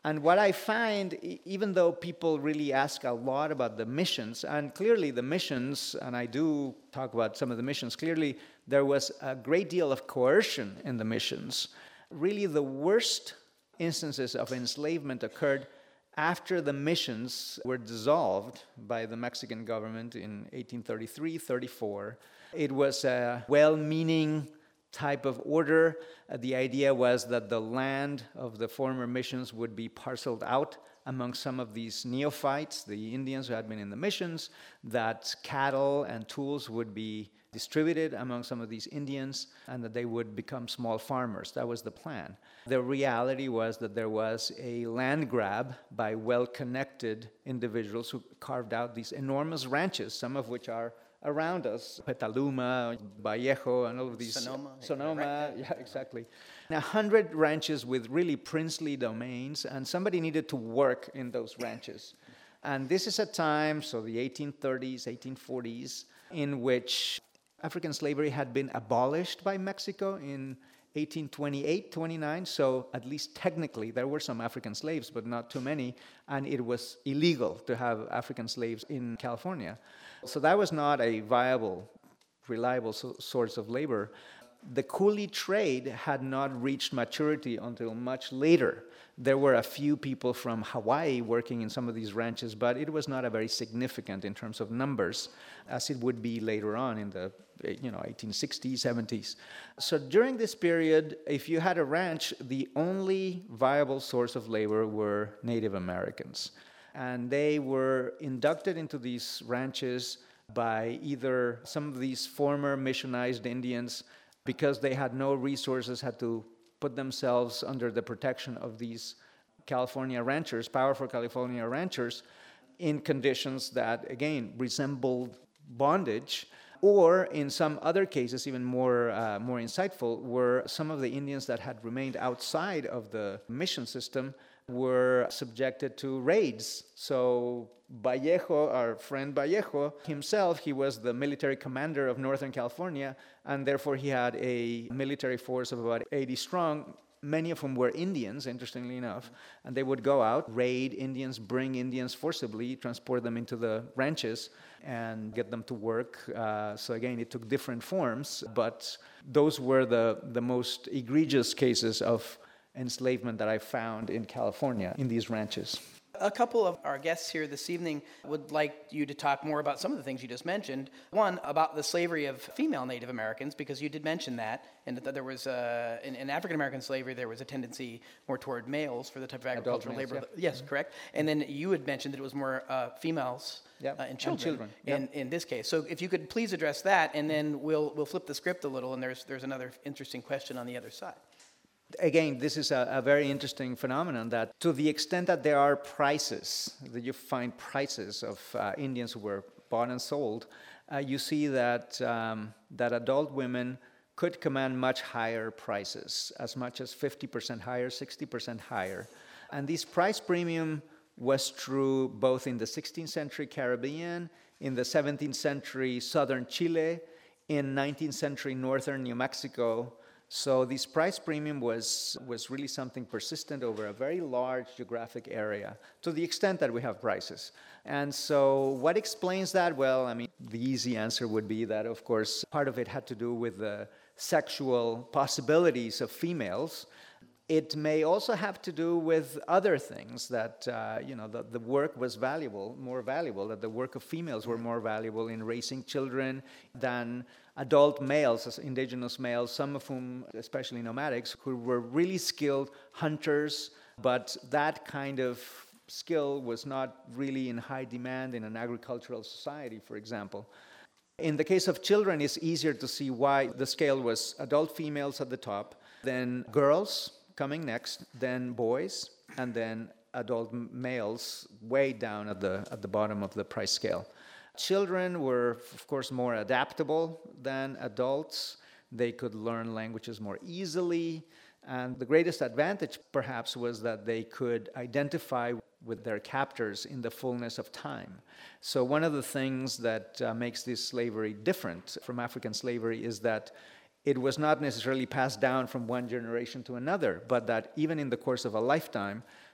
And what I find, even though people really ask a lot about the missions, and clearly the missions, and I do talk about some of the missions, clearly there was a great deal of coercion in the missions. Really the worst instances of enslavement occurred after the missions were dissolved by the Mexican government in eighteen thirty-three thirty-four. It was a well-meaning type of order. Uh, the idea was that the land of the former missions would be parceled out among some of these neophytes, the Indians who had been in the missions, that cattle and tools would be distributed among some of these Indians, and that they would become small farmers. That was the plan. The reality was that there was a land grab by well-connected individuals who carved out these enormous ranches, some of which are around us, Petaluma, Vallejo, and all of these. Sonoma. Sonoma, Right. yeah, exactly. A hundred ranches with really princely domains, and somebody needed to work in those ranches. And this is a time, so the eighteen thirties, eighteen forties, in which African slavery had been abolished by Mexico in eighteen twenty-eight, twenty-nine, so at least technically there were some African slaves, but not too many, and it was illegal to have African slaves in California. So that was not a viable, reliable so- source of labor. The coolie trade had not reached maturity until much later. There were a few people from Hawaii working in some of these ranches, but it was not a very significant in terms of numbers, as it would be later on in the you know, eighteen sixties, seventies. So during this period, if you had a ranch, the only viable source of labor were Native Americans. And they were inducted into these ranches by either some of these former missionized Indians, because they had no resources, had to put themselves under the protection of these California ranchers, powerful California ranchers, in conditions that, again, resembled bondage. Or in some other cases, even more, uh, more insightful, were some of the Indians that had remained outside of the mission system were subjected to raids. So Vallejo, our friend Vallejo himself, he was the military commander of Northern California, and therefore he had a military force of about eighty strong, many of whom were Indians, interestingly enough, and they would go out, raid Indians, bring Indians forcibly, transport them into the ranches, and get them to work. Uh, so again, it took different forms, but those were the, the most egregious cases of enslavement that I found in California, in these ranches. A couple of our guests here this evening would like you to talk more about some of the things you just mentioned. One, about the slavery of female Native Americans, because you did mention that, and that there was, uh, in, in African-American slavery, there was a tendency more toward males for the type of agricultural males, labor. yeah. Yes, mm-hmm. Correct. And then you had mentioned that it was more uh, females Yep. uh, and children, and children. in, Yep. in this case. So if you could please address that, and then we'll we'll flip the script a little, and there's there's another interesting question on the other side. Again, this is a, a very interesting phenomenon, that to the extent that there are prices, that you find prices of uh, Indians who were bought and sold, uh, you see that, um, that adult women could command much higher prices, as much as fifty percent higher, sixty percent higher. And this price premium was true both in the sixteenth century Caribbean, in the seventeenth century southern Chile, in nineteenth century northern New Mexico. So this price premium was, was really something persistent over a very large geographic area, to the extent that we have prices. And so what explains that? Well, I mean, the easy answer would be that, of course, part of it had to do with the sexual possibilities of females. It may also have to do with other things, that, uh, you know, the, the work was valuable, more valuable, that the work of females were more valuable in raising children than adult males, as indigenous males, some of whom, especially nomadics, who were really skilled hunters, but that kind of skill was not really in high demand in an agricultural society, for example. In the case of children, it's easier to see why the scale was adult females at the top, then girls coming next, then boys, and then adult males way down at the at the bottom of the price scale. Children were, of course, more adaptable than adults. They could learn languages more easily, and the greatest advantage, perhaps, was that they could identify with their captors in the fullness of time. So one of the things that uh, makes this slavery different from African slavery is that it was not necessarily passed down from one generation to another, but that even in the course of a lifetime,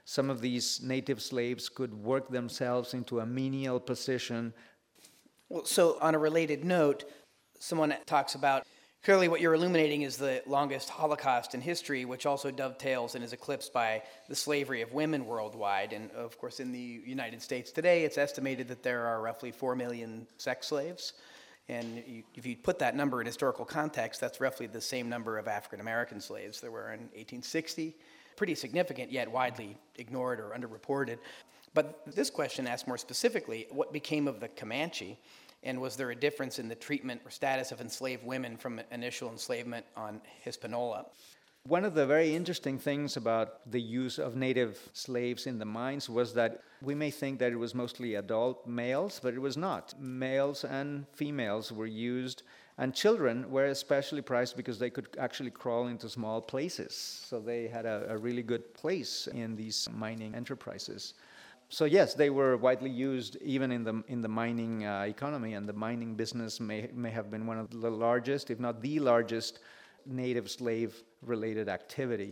Some of these native slaves could work themselves into a menial position. Well, so on a related note, someone talks about clearly what you're illuminating is the longest Holocaust in history, which also dovetails and is eclipsed by the slavery of women worldwide. And of course, in the United States today, it's estimated that there are roughly four million sex slaves. And you, if you put that number in historical context, that's roughly the same number of African American slaves there were in eighteen sixty. Pretty significant, yet widely ignored or underreported. But this question asks more specifically, what became of the Comanche? And was there a difference in the treatment or status of enslaved women from initial enslavement on Hispaniola? One of the very interesting things about the use of native slaves in the mines was that we may think that it was mostly adult males, but it was not. Males and females were used, and children were especially prized because they could actually crawl into small places. So they had a, a really good place in these mining enterprises. So yes, they were widely used even in the in the mining uh, economy, and the mining business may may have been one of the largest, if not the largest, native slave-related activity.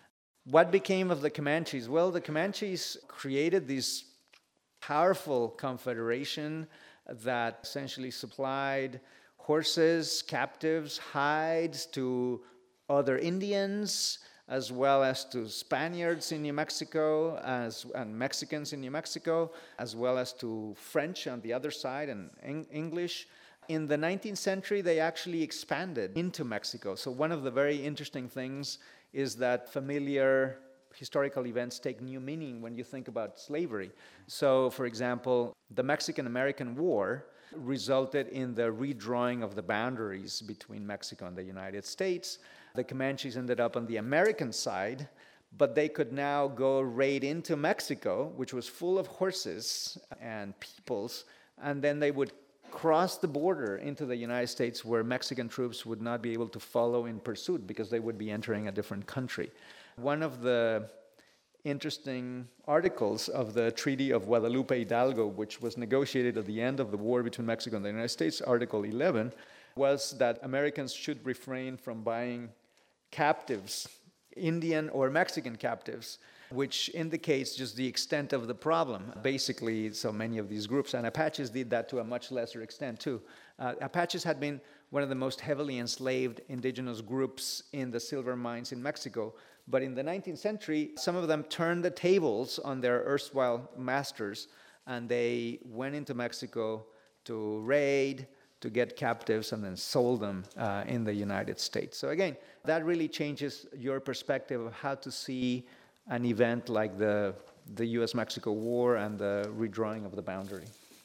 What became of the Comanches? Well, the Comanches created this powerful confederation that essentially supplied horses, captives, hides to other Indians, as well as to Spaniards in New Mexico, as, and Mexicans in New Mexico, as well as to French on the other side and en- English. In the nineteenth century, they actually expanded into Mexico. So one of the very interesting things is that familiar historical events take new meaning when you think about slavery. So, for example, the Mexican-American War resulted in the redrawing of the boundaries between Mexico and the United States. The Comanches ended up on the American side, but they could now go raid into Mexico, which was full of horses and peoples, and then they would cross the border into the United States, where Mexican troops would not be able to follow in pursuit because they would be entering a different country. One of the interesting articles of the Treaty of Guadalupe Hidalgo, which was negotiated at the end of the war between Mexico and the United States, Article eleven, was that Americans should refrain from buying captives, Indian or Mexican captives, which indicates just the extent of the problem. Basically, so many of these groups, and Apaches did that to a much lesser extent too. Uh, Apaches had been one of the most heavily enslaved indigenous groups in the silver mines in Mexico. But in the nineteenth century, some of them turned the tables on their erstwhile masters, and they went into Mexico to raid, to get captives, and then sold them uh, in the United States. So again, that really changes your perspective of how to see an event like the, the U S Mexico War and the redrawing of the boundary.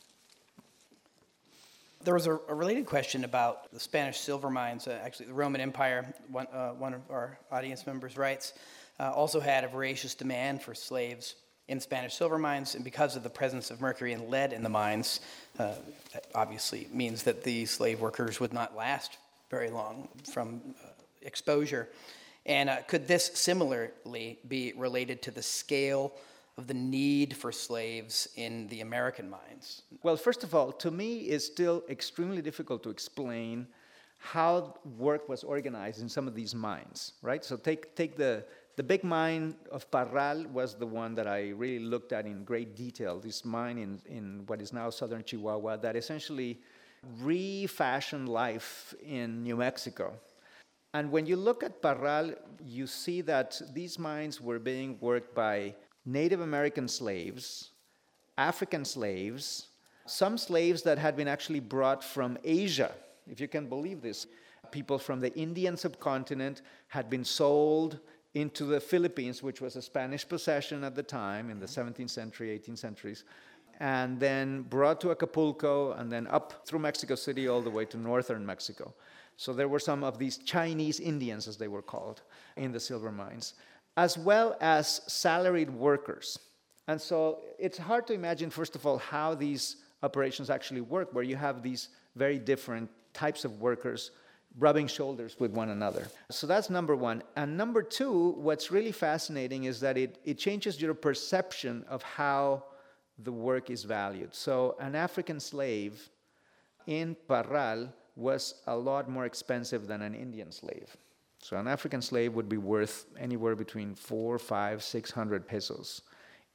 There was a, a related question about the Spanish silver mines. Uh, actually, the Roman Empire, one, uh, one of our audience members writes, uh, also had a voracious demand for slaves in Spanish silver mines, and because of the presence of mercury and lead in the mines, uh, that obviously means that the slave workers would not last very long from uh, exposure. And uh, could this similarly be related to the scale of the need for slaves in the American mines? Well, first of all, to me, it's still extremely difficult to explain how work was organized in some of these mines, right? So take take the, the big mine of Parral was the one that I really looked at in great detail, this mine in, in what is now southern Chihuahua that essentially refashioned life in New Mexico. And when you look at Parral, you see that these mines were being worked by Native American slaves, African slaves, some slaves that had been actually brought from Asia, if you can believe this. People from the Indian subcontinent had been sold into the Philippines, which was a Spanish possession at the time in the seventeenth century, eighteenth centuries, and then brought to Acapulco and then up through Mexico City all the way to northern Mexico. So there were some of these Chinese Indians, as they were called, in the silver mines, as well as salaried workers. And so it's hard to imagine, first of all, how these operations actually work, where you have these very different types of workers rubbing shoulders with one another. So that's number one. And number two, what's really fascinating is that it, it changes your perception of how the work is valued. So an African slave in Parral was a lot more expensive than an Indian slave. So an African slave would be worth anywhere between four, five, six hundred pesos.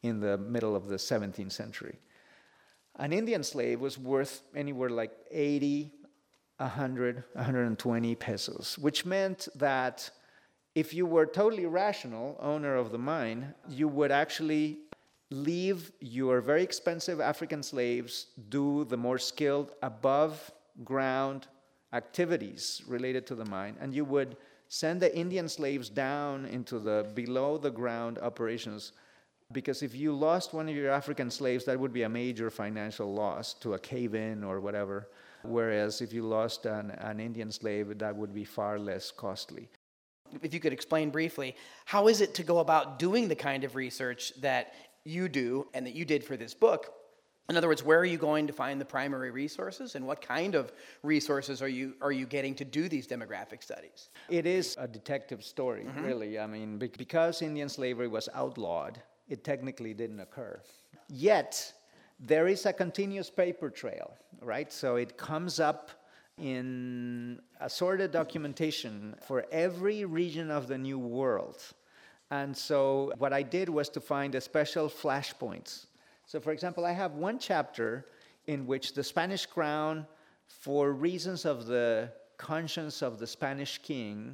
in the middle of the seventeenth century. An Indian slave was worth anywhere like eighty, one hundred, one hundred twenty pesos, which meant that if you were totally rational, owner of the mine, you would actually leave your very expensive African slaves do the more skilled above ground activities related to the mine, and you would send the Indian slaves down into the below the ground operations, because if you lost one of your African slaves, that would be a major financial loss to a cave-in or whatever, whereas if you lost an, an Indian slave, that would be far less costly. If you could explain briefly, how is it to go about doing the kind of research that you do and that you did for this book? In other words, where are you going to find the primary resources, and what kind of resources are you are you getting to do these demographic studies? It is a detective story, mm-hmm. really. I mean, because Indian slavery was outlawed, it technically didn't occur. Yet, there is a continuous paper trail, right? So it comes up in assorted documentation for every region of the New World. And so what I did was to find a special flashpoints. So, for example, I have one chapter in which the Spanish crown, for reasons of the conscience of the Spanish king,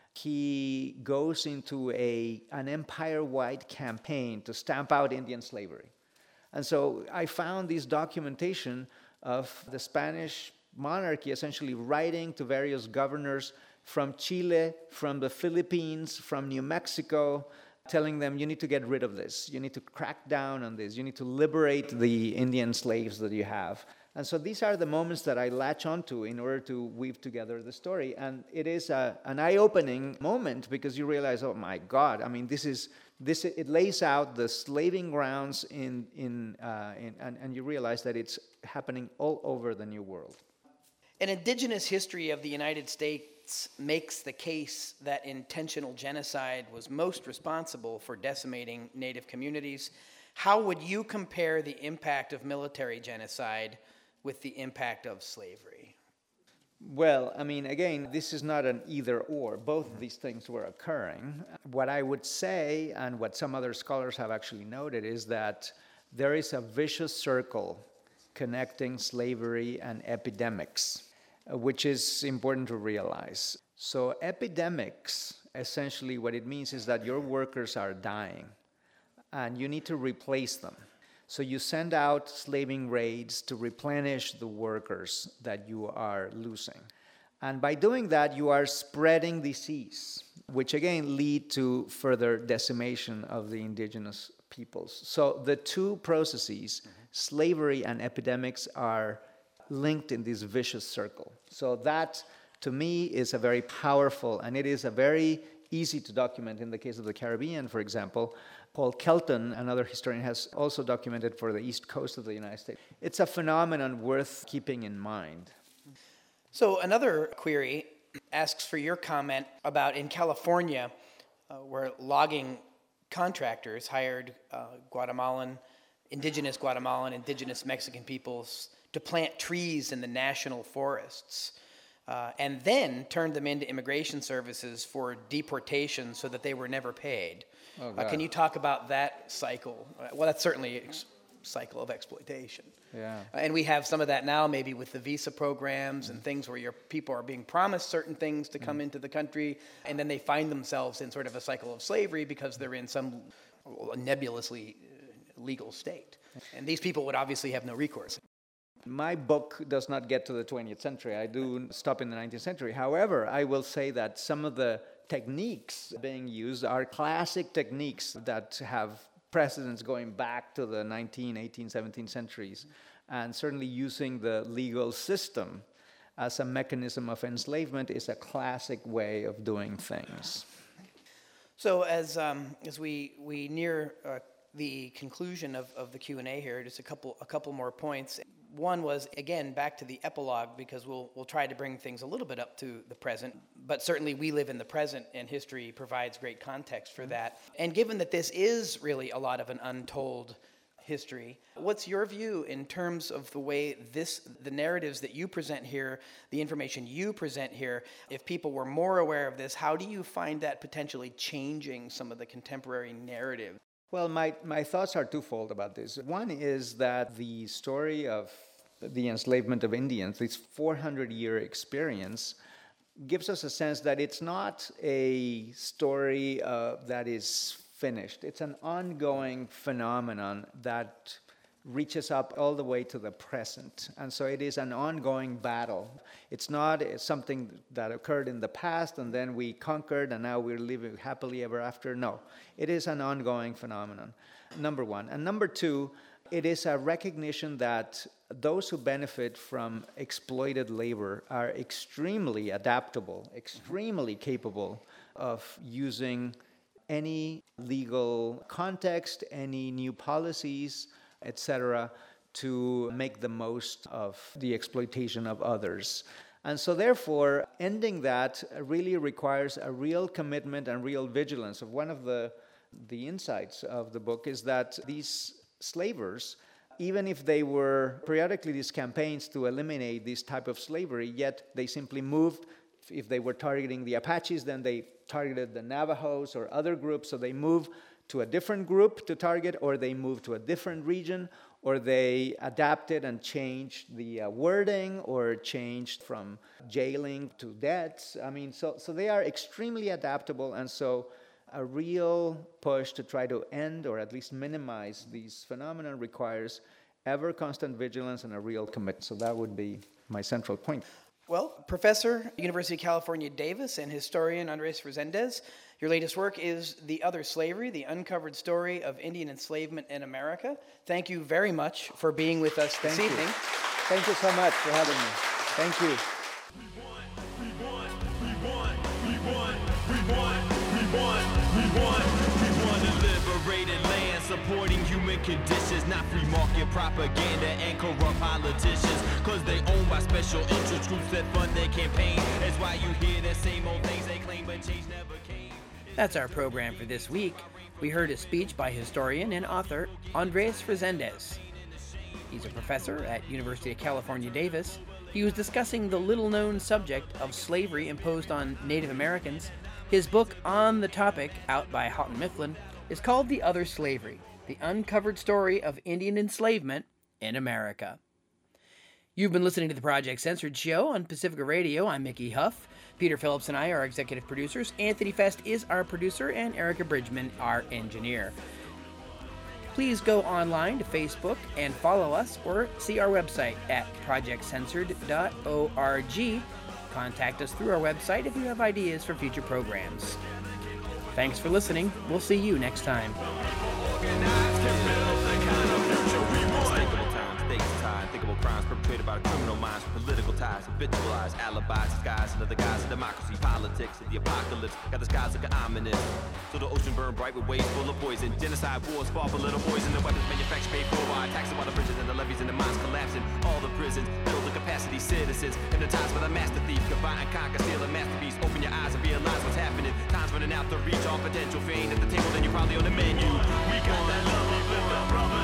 he goes into a, an empire-wide campaign to stamp out Indian slavery. And so I found this documentation of the Spanish monarchy essentially writing to various governors from Chile, from the Philippines, from New Mexico, telling them, you need to get rid of this. You need to crack down on this. You need to liberate the Indian slaves that you have. And so these are the moments that I latch onto in order to weave together the story. And it is a, an eye-opening moment, because you realize, oh my God, I mean, this is, this, it lays out the slaving grounds in, in, uh, in and, and you realize that it's happening all over the New World. An indigenous history of the United States makes the case that intentional genocide was most responsible for decimating Native communities. How would you compare the impact of military genocide with the impact of slavery? Well, I mean, again, this is not an either or. Both of these things were occurring. What I would say, and what some other scholars have actually noted, is that there is a vicious circle connecting slavery and epidemics, which is important to realize. So epidemics, essentially what it means is that your workers are dying and you need to replace them. So you send out slaving raids to replenish the workers that you are losing. And by doing that, you are spreading disease, which again lead to further decimation of the indigenous peoples. So the two processes, mm-hmm. slavery and epidemics, are linked in this vicious circle. So that, to me, is a very powerful, and it is a very easy to document in the case of the Caribbean, for example. Paul Kelton, another historian, has also documented for the East Coast of the United States. It's a phenomenon worth keeping in mind. So another query asks for your comment about in California, uh, where logging contractors hired uh, Guatemalan, indigenous Guatemalan, indigenous Mexican peoples to plant trees in the national forests, uh, and then turned them into immigration services for deportation so that they were never paid. Oh, uh, can you talk about that cycle? Uh, well, that's certainly a ex- cycle of exploitation. Yeah. Uh, and we have some of that now, maybe with the visa programs and things where your people are being promised certain things to come mm. into the country, and then they find themselves in sort of a cycle of slavery because they're in some nebulously legal state. And these people would obviously have no recourse. My book does not get to the twentieth century. I do stop in the nineteenth century. However, I will say that some of the techniques being used are classic techniques that have precedents going back to the nineteenth, eighteenth, seventeenth centuries, and certainly using the legal system as a mechanism of enslavement is a classic way of doing things. So as um, as we we near uh, the conclusion of, of the Q and A here, just a couple a couple more points. One was, again, back to the epilogue, because we'll we'll try to bring things a little bit up to the present, but certainly we live in the present, and history provides great context for that. And given that this is really a lot of an untold history, what's your view in terms of the way this, the narratives that you present here, the information you present here, if people were more aware of this, how do you find that potentially changing some of the contemporary narrative? Well, my, my thoughts are twofold about this. One is that the story of the enslavement of Indians, this four hundred year experience, gives us a sense that it's not a story uh, that is finished. It's an ongoing phenomenon that reaches up all the way to the present. And so it is an ongoing battle. It's not something that occurred in the past and then we conquered and now we're living happily ever after. No, it is an ongoing phenomenon, number one. And number two, it is a recognition that those who benefit from exploited labor are extremely adaptable, extremely capable of using any legal context, any new policies, et cetera, to make the most of the exploitation of others. And so therefore, ending that really requires a real commitment and real vigilance. Of one of the, the insights of the book is that these slavers, even if they were periodically these campaigns to eliminate this type of slavery, yet they simply moved. If they were targeting the Apaches, then they targeted the Navajos or other groups, so they moved to a different group to target, or they moved to a different region, or they adapted and changed the uh, wording, or changed from jailing to debts. I mean, so, so they are extremely adaptable, and so a real push to try to end or at least minimize these phenomena requires ever constant vigilance and a real commitment. So that would be my central point. Well, Professor, University of California, Davis, and historian Andres Reséndez, your latest work is The Other Slavery, The Uncovered Story of Indian Enslavement in America. Thank you very much for being with us this Thank evening. You. Thank you so much for having me. Thank you. We want, we want, we want, we want, we want, we want, we want, we want a liberated land, supporting human conditions, not free market propaganda and corrupt politicians, cause they owned by special interest groups that fund their campaign. That's why you hear the same old things they claim, but change never came. That's our program for this week. We heard a speech by historian and author Andres Reséndez. He's a professor at University of California, Davis. He was discussing the little-known subject of slavery imposed on Native Americans. His book on the topic, out by Houghton Mifflin, is called The Other Slavery, The Uncovered Story of Indian Enslavement in America. You've been listening to the Project Censored Show on Pacifica Radio. I'm Mickey Huff. Peter Phillips and I are executive producers. Anthony Fest is our producer, and Erica Bridgman, our engineer. Please go online to Facebook and follow us, or see our website at project censored dot org. Contact us through our website if you have ideas for future programs. Thanks for listening. We'll see you next time. Unthinkable crimes perpetrated by criminal minds, political ties, habitualized alibis, disguised another guise of democracy, politics, and the apocalypse. Got the skies looking ominous. So the ocean burned bright with waves full of poison. Genocide wars fought for little boys, and the weapons manufactured paid for by taxing while the bridges and the levees and the mines collapsing. All the prisons build the capacity citizens. Hypnotized by the master thief, combine and conquer, steal a masterpiece. Open your eyes and realize what's happening. Time's running out to reach all potential. If you ain't at the table, then you're probably on the menu. We got that love, we live, brother.